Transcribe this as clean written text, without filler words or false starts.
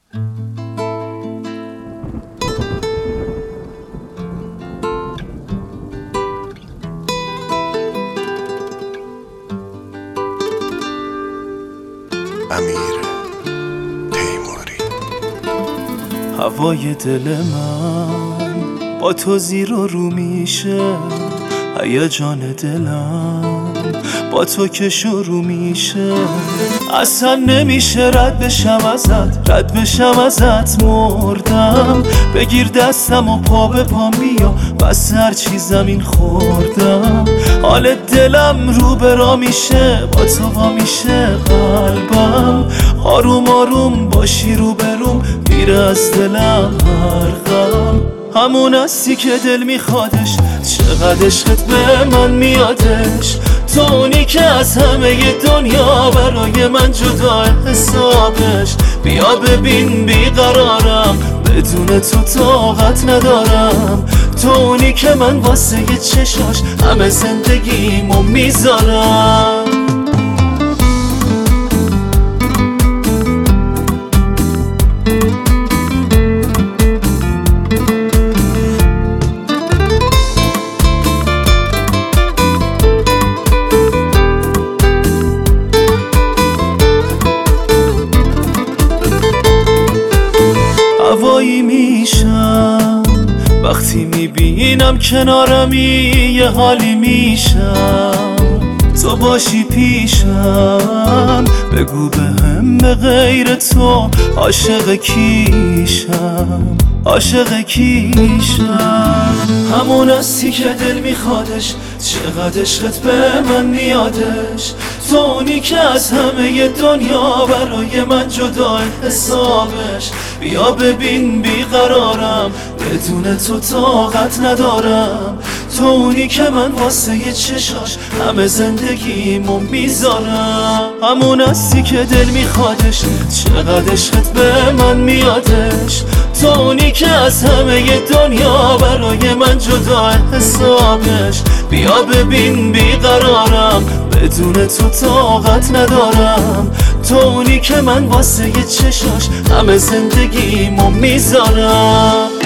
امیر تیموری. هوای دل من با تو زیر و رو میشه، هیجان دلم با تو که شروع میشه. اصلا نمیشه رد بشم ازت مردم. بگیر دستم و پا به پا بیا، بس هر چی زمین خوردم. حال دلم رو به راه میشه، با تو وا میشه قلبم. آروم آروم باشی رو بروم، میره از دلم هر غم. همون هستی که دل میخوادش، چقدر عشقت به من میادش. تو اونی که از همه دنیا برای من جدا حسابش. بیا ببین بیقرارم، بدون تو طاقت ندارم. تو اونی که من واسه چشاش همه زندگیمو میذارم. هوایی میشم وقتی میبینم کنارمی، یه حالی میشم تو باشی پیشم. بگو بهم به غیر تو عاشق کیشم، عاشق کیشم. همون هستی که دل میخوادش، چقدر عشقت به من میادش. تو اونی که از همه دنیا برای من جدا حسابش. بیا ببین بیقرارم، بدون تو طاقت ندارم. تو اونی که من واسه چشاش همه زندگیمو میذارم. همون هستی که دل میخوادش، چقدر عشقت به من میادش. تو اونی که از همه دنیا برای من جدا حسابش. بیا ببین بیقرارم، بدون تو طاقت ندارم. تو اونی که من واسه چشاش همه زندگیمو میذارم.